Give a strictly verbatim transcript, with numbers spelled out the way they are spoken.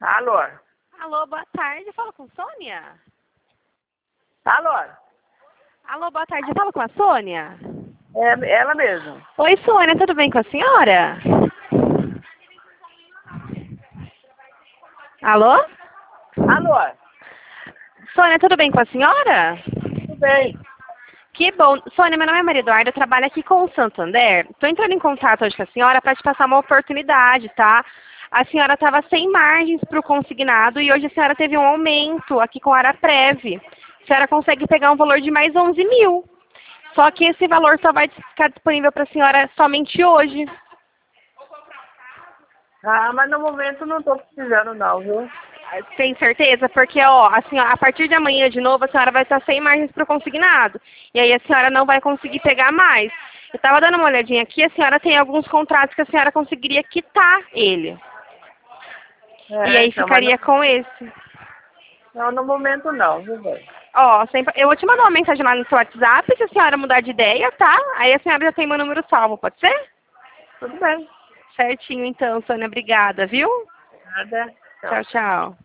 Alô? Alô, boa tarde. Fala com Sônia? Alô? Alô, boa tarde. Fala com a Sônia? É ela mesmo. Oi, Sônia. Tudo bem com a senhora? Alô? Alô? Sônia, tudo bem com a senhora? Tudo bem. Que bom. Sônia, meu nome é Maria Eduarda, eu trabalho aqui com o Santander. Estou entrando em contato hoje com a senhora para te passar uma oportunidade, tá? A senhora estava sem margens para o consignado e hoje a senhora teve um aumento aqui com a Araprev. A senhora consegue pegar um valor de mais onze mil. Só que esse valor só vai ficar disponível para a senhora somente hoje. Ah, mas no momento não estou precisando não, viu? Tem certeza? Porque, ó, a, senhora, a partir de amanhã de novo, a senhora vai estar sem margens para o consignado. E aí a senhora não vai conseguir pegar mais. Eu estava dando uma olhadinha aqui, a senhora tem alguns contratos que a senhora conseguiria quitar ele. É, E aí então, ficaria mas com esse. não, não, no momento não, viu, velho? Ó, sempre, eu vou te mandar uma mensagem lá no seu WhatsApp, se a senhora mudar de ideia, tá? Aí a senhora já tem meu número salvo, pode ser? Tudo bem. Certinho então, Sônia, obrigada, viu? Nada. Tchau. Tchau, tchau.